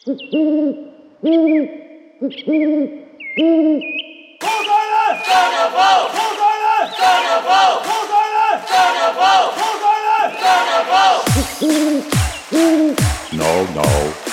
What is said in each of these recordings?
Carnaval! Carnaval! Carnaval! Carnaval! No, no.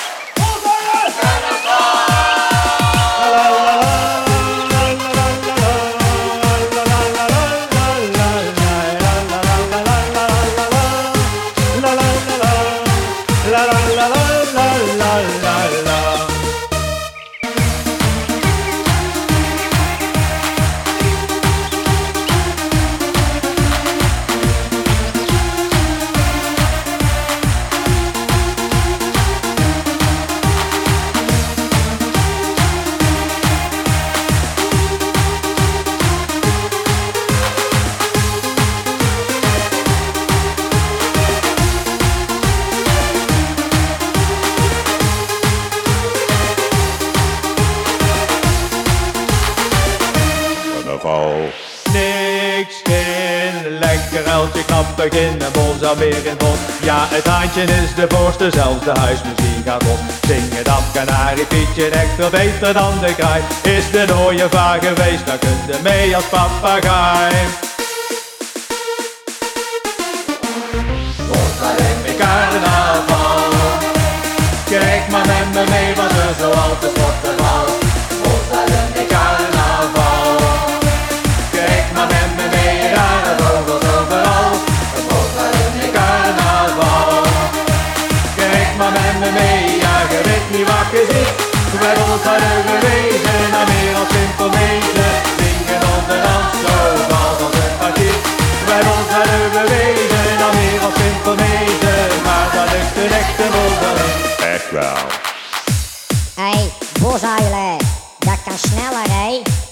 Niks in, lekker uiltje, knappig in en bos alweer in bos. Ja, het haantje is de voorste, zelfs de huismuziek gaat los. Zingen dat kanariepietje echt veel beter dan de kraai. Is de ooievaar geweest, dan kunt je mee als papagaai. In carnaval, kijk maar met me mee, wat er zo altijd wordt verhaald. In carnaval, kijk maar met me mee, rare vogels overal. In carnaval, kijk maar met me mee, ja je weet niet wat je ziet. Bij ons hadden we wezen, naar meer als simpel wezen. Zingen onder dans, zo valt als een artiest. Bij ons hadden we wezen, naar meer als simpel wezen. Maar dat lukt de echte boven. Echt wel. Hey, bosuilen, dat kan sneller, hè?